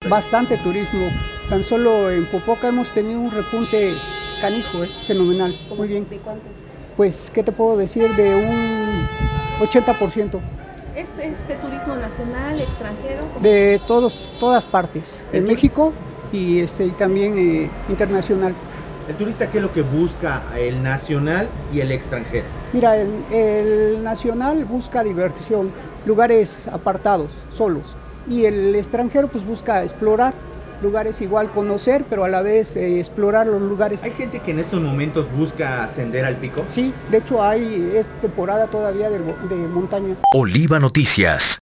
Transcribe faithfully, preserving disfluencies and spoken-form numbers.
Bastante turismo. Tan solo en Popoca hemos tenido un repunte canijo, eh, fenomenal. Muy bien. ¿De cuánto? Pues, ¿qué te puedo decir? De un ochenta por ciento. ¿Es este turismo nacional, extranjero? De todos, todas partes. En Entonces, México y, este, y también eh, internacional. ¿el turista qué es lo que busca? El nacional y el extranjero. Mira, el, el nacional busca diversión, lugares apartados, solos. Y el extranjero pues busca explorar lugares, igual conocer, pero a la vez eh, explorar los lugares. ¿Hay gente que en estos momentos busca ascender al pico? Sí, de hecho hay, es temporada todavía de, de montaña. Oliva Noticias.